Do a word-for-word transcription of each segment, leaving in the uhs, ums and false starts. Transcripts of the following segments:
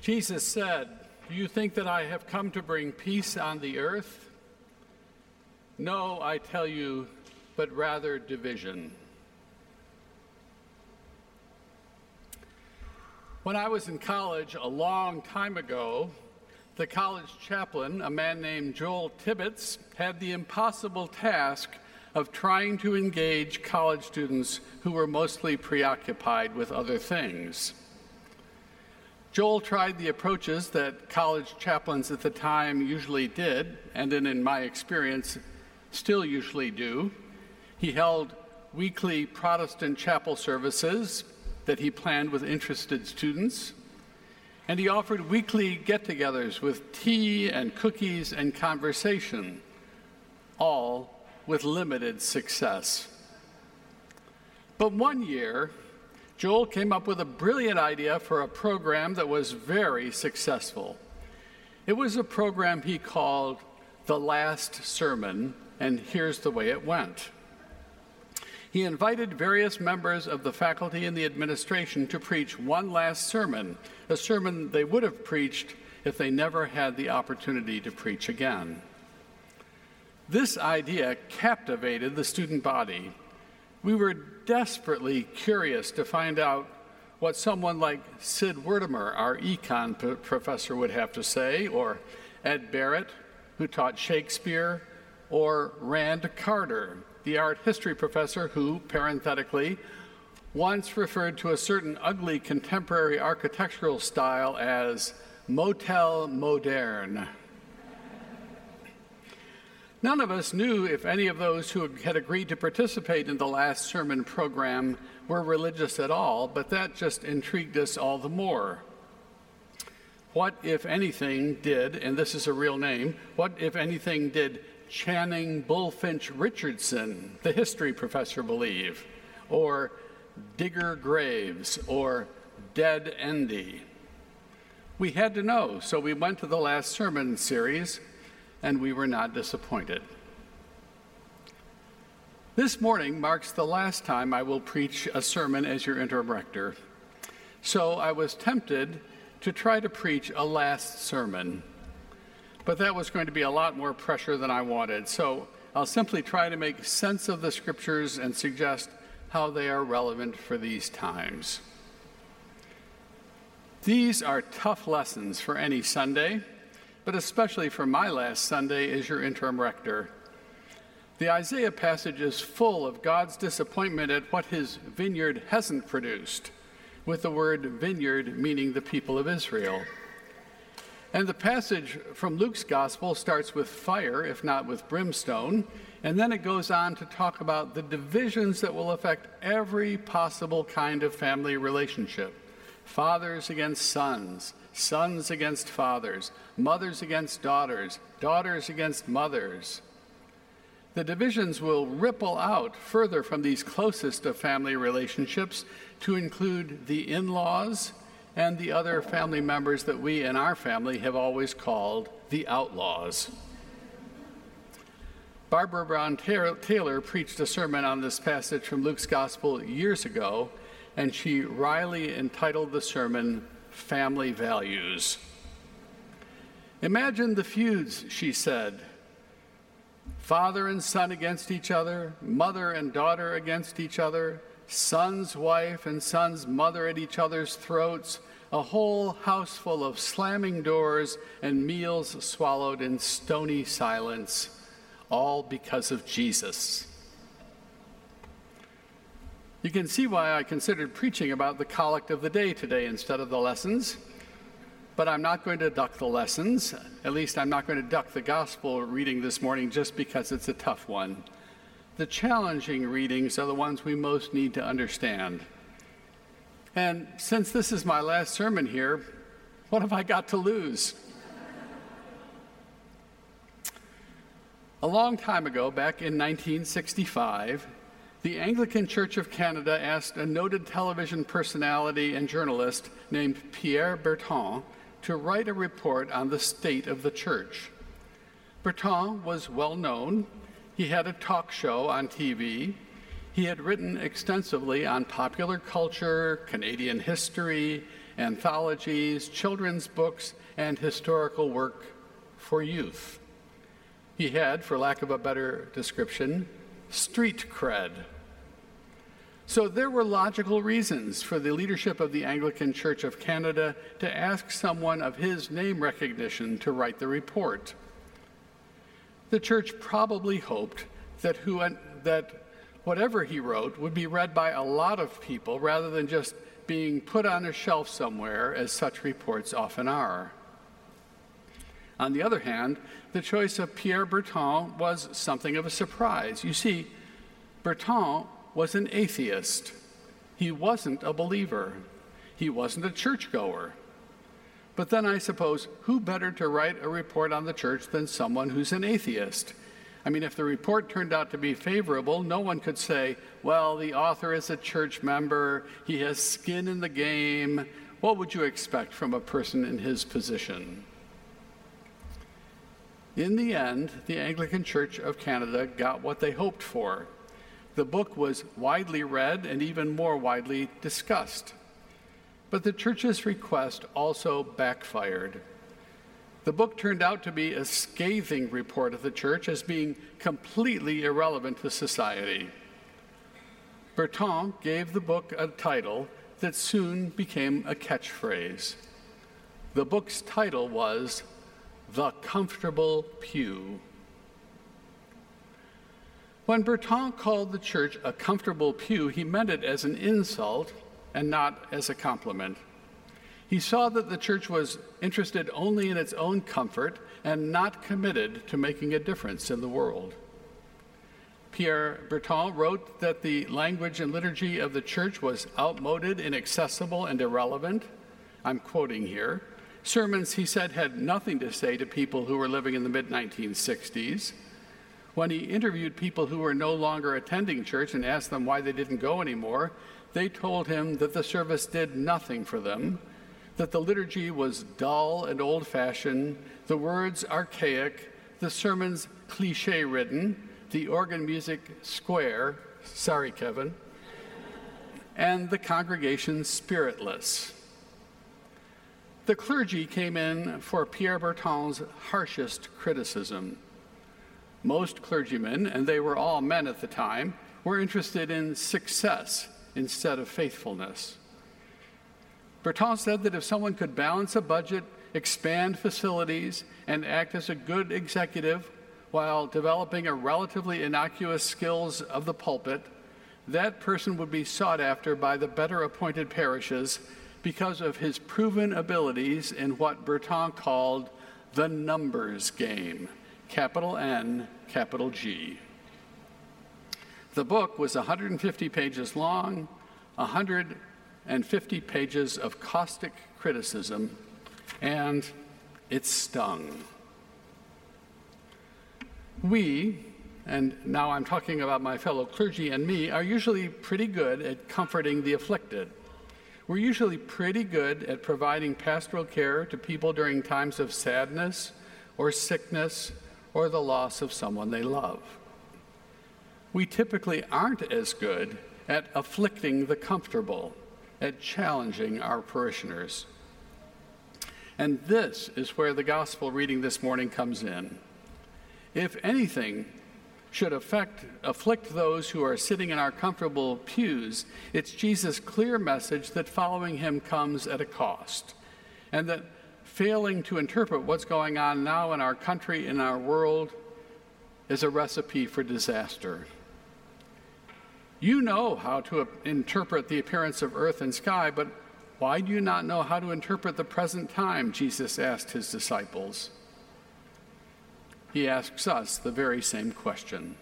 Jesus said, "Do you think that I have come to bring peace on the earth? No, I tell you, but rather division." When I was in college a long time ago, the college chaplain, a man named Joel Tibbetts, had the impossible task of trying to engage college students who were mostly preoccupied with other things. Joel tried the approaches that college chaplains at the time usually did, and in, in my experience, still usually do. He held weekly Protestant chapel services that he planned with interested students, and he offered weekly get-togethers with tea and cookies and conversation, all with limited success. But one year, Joel came up with a brilliant idea for a program that was very successful. It was a program he called The Last Sermon, and here's the way it went. He invited various members of the faculty and the administration to preach one last sermon, a sermon they would have preached if they never had the opportunity to preach again. This idea captivated the student body. We were desperately curious to find out what someone like Sid Werdemer, our econ p- professor, would have to say, or Ed Barrett, who taught Shakespeare, or Rand Carter, the art history professor who, parenthetically, once referred to a certain ugly contemporary architectural style as Motel Moderne. None of us knew if any of those who had agreed to participate in the Last Sermon program were religious at all, but that just intrigued us all the more. What, if anything, did, and this is a real name, what, if anything, did Channing Bullfinch Richardson, the history professor, believe? Or Digger Graves? Or Dead Endy? We had to know, so we went to the Last Sermon series, and we were not disappointed. This morning marks the last time I will preach a sermon as your interim rector, so I was tempted to try to preach a last sermon, but that was going to be a lot more pressure than I wanted, so I'll simply try to make sense of the scriptures and suggest how they are relevant for these times. These are tough lessons for any Sunday, but especially for my last Sunday as your interim rector. The Isaiah passage is full of God's disappointment at what his vineyard hasn't produced, with the word vineyard meaning the people of Israel. And the passage from Luke's gospel starts with fire, if not with brimstone, and then it goes on to talk about the divisions that will affect every possible kind of family relationship. Fathers against sons, sons against fathers, mothers against daughters, daughters against mothers. The divisions will ripple out further from these closest of family relationships to include the in-laws and the other family members that we in our family have always called the outlaws. Barbara Brown Taylor preached a sermon on this passage from Luke's gospel years ago, and she wryly entitled the sermon, Family Values. Imagine the feuds, she said. Father and son against each other, mother and daughter against each other, son's wife and son's mother at each other's throats, a whole house full of slamming doors and meals swallowed in stony silence, all because of Jesus. You can see why I considered preaching about the collect of the day today instead of the lessons, but I'm not going to duck the lessons. At least I'm not going to duck the gospel reading this morning just because it's a tough one. The challenging readings are the ones we most need to understand. And since this is my last sermon here, what have I got to lose? A long time ago, back in nineteen sixty-five, the Anglican Church of Canada asked a noted television personality and journalist named Pierre Berton to write a report on the state of the church. Berton was well known. He had a talk show on T V. He had written extensively on popular culture, Canadian history, anthologies, children's books, and historical work for youth. He had, for lack of a better description, street cred. So there were logical reasons for the leadership of the Anglican Church of Canada to ask someone of his name recognition to write the report. The church probably hoped that, who, that whatever he wrote would be read by a lot of people rather than just being put on a shelf somewhere, as such reports often are. On the other hand, the choice of Pierre Berton was something of a surprise. You see, Berton was an atheist. He wasn't a believer. He wasn't a churchgoer. But then I suppose, who better to write a report on the church than someone who's an atheist? I mean, if the report turned out to be favorable, no one could say, well, the author is a church member, he has skin in the game. What would you expect from a person in his position? In the end, the Anglican Church of Canada got what they hoped for. The book was widely read and even more widely discussed. But the church's request also backfired. The book turned out to be a scathing report of the church as being completely irrelevant to society. Berton gave the book a title that soon became a catchphrase. The book's title was The Comfortable Pew. When Berton called the church a comfortable pew, he meant it as an insult and not as a compliment. He saw that the church was interested only in its own comfort and not committed to making a difference in the world. Pierre Berton wrote that the language and liturgy of the church was outmoded, inaccessible, and irrelevant. I'm quoting here. Sermons, he said, had nothing to say to people who were living in the mid nineteen sixties. When he interviewed people who were no longer attending church and asked them why they didn't go anymore, they told him that the service did nothing for them, that the liturgy was dull and old-fashioned, the words archaic, the sermons cliché-ridden, the organ music square, sorry, Kevin, and the congregation spiritless. The clergy came in for Pierre Berton's harshest criticism. Most clergymen, and they were all men at the time, were interested in success instead of faithfulness. Berton said that if someone could balance a budget, expand facilities, and act as a good executive while developing a relatively innocuous skills of the pulpit, that person would be sought after by the better appointed parishes because of his proven abilities in what Berton called the numbers game, capital N, capital G. The book was one hundred fifty pages long, one hundred fifty pages of caustic criticism, and it stung. We, and now I'm talking about my fellow clergy and me, are usually pretty good at comforting the afflicted. We're usually pretty good at providing pastoral care to people during times of sadness or sickness or the loss of someone they love. We typically aren't as good at afflicting the comfortable, at challenging our parishioners. And this is where the gospel reading this morning comes in. If anything should affect, afflict those who are sitting in our comfortable pews, it's Jesus' clear message that following him comes at a cost, and that failing to interpret what's going on now in our country, in our world, is a recipe for disaster. You know how to interpret the appearance of earth and sky, but why do you not know how to interpret the present time? Jesus asked his disciples. He asks us the very same question.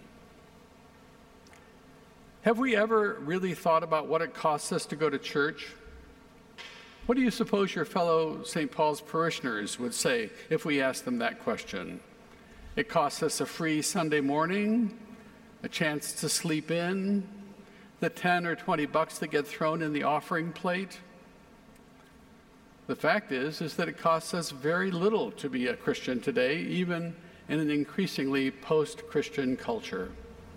Have we ever really thought about what it costs us to go to church? What do you suppose your fellow Saint Paul's parishioners would say if we asked them that question? It costs us a free Sunday morning, a chance to sleep in, the ten or twenty bucks that get thrown in the offering plate. The fact is, is that it costs us very little to be a Christian today, even in an increasingly post-Christian culture.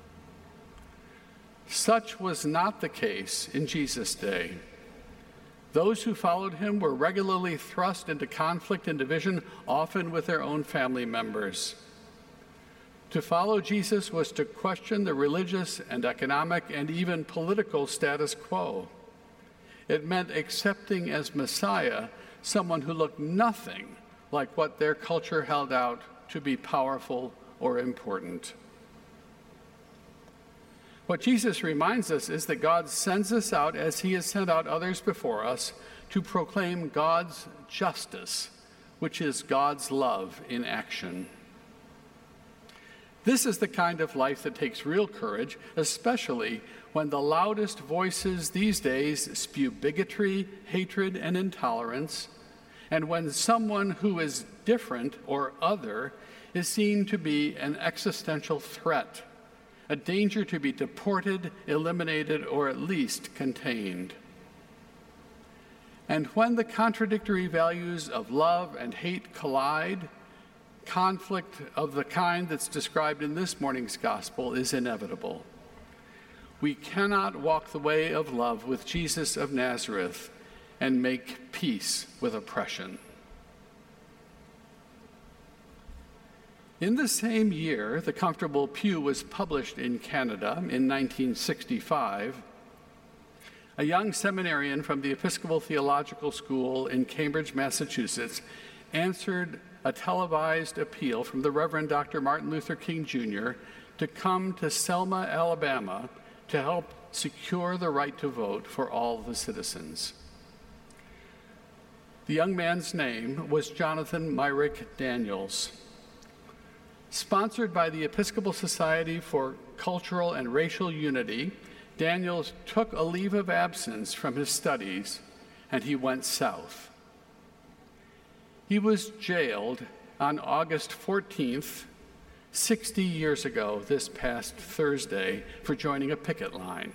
Such was not the case in Jesus' day. Those who followed him were regularly thrust into conflict and division, often with their own family members. To follow Jesus was to question the religious and economic and even political status quo. It meant accepting as Messiah someone who looked nothing like what their culture held out to be powerful or important. What Jesus reminds us is that God sends us out as he has sent out others before us to proclaim God's justice, which is God's love in action. This is the kind of life that takes real courage, especially when the loudest voices these days spew bigotry, hatred, and intolerance, and when someone who is different or other is seen to be an existential threat, a danger to be deported, eliminated, or at least contained. And when the contradictory values of love and hate collide, conflict of the kind that's described in this morning's gospel is inevitable. We cannot walk the way of love with Jesus of Nazareth and make peace with oppression. In the same year, The Comfortable Pew was published in Canada in nineteen sixty-five. A young seminarian from the Episcopal Theological School in Cambridge, Massachusetts, answered a televised appeal from the Reverend Doctor Martin Luther King Junior to come to Selma, Alabama, to help secure the right to vote for all the citizens. The young man's name was Jonathan Myrick Daniels. Sponsored by the Episcopal Society for Cultural and Racial Unity, Daniels took a leave of absence from his studies and he went south. He was jailed on August fourteenth, sixty years ago, this past Thursday, for joining a picket line.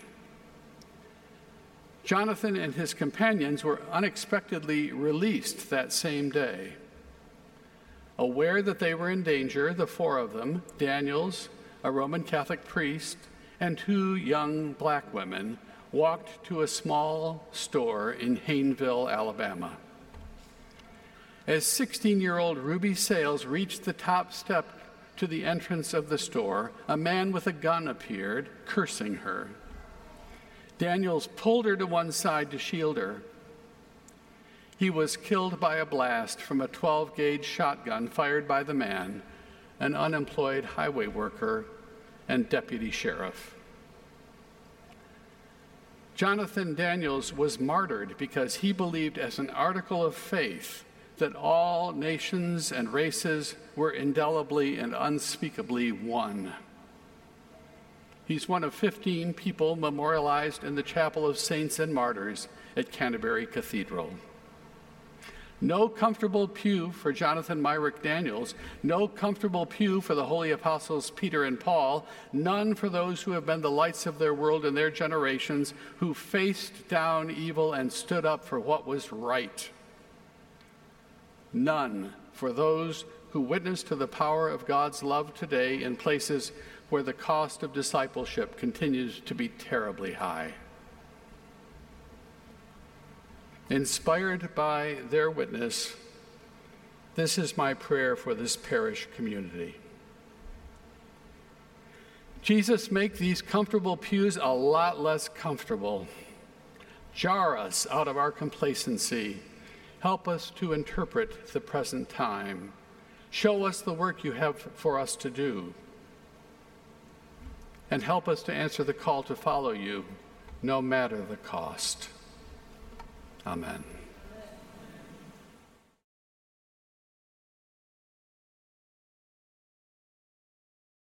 Jonathan and his companions were unexpectedly released that same day. Aware that they were in danger, the four of them, Daniels, a Roman Catholic priest, and two young black women, walked to a small store in Hayneville, Alabama. As sixteen-year-old Ruby Sales reached the top step to the entrance of the store, a man with a gun appeared, cursing her. Daniels pulled her to one side to shield her. He was killed by a blast from a twelve-gauge shotgun fired by the man, an unemployed highway worker and deputy sheriff. Jonathan Daniels was martyred because he believed as an article of faith that all nations and races were indelibly and unspeakably one. He's one of fifteen people memorialized in the Chapel of Saints and Martyrs at Canterbury Cathedral. No comfortable pew for Jonathan Myrick Daniels, no comfortable pew for the holy apostles Peter and Paul, none for those who have been the lights of their world in their generations, who faced down evil and stood up for what was right. None for those who witness to the power of God's love today in places where the cost of discipleship continues to be terribly high. Inspired by their witness, this is my prayer for this parish community. Jesus, make these comfortable pews a lot less comfortable. Jar us out of our complacency. Help us to interpret the present time. Show us the work you have for us to do. And help us to answer the call to follow you, no matter the cost. Amen.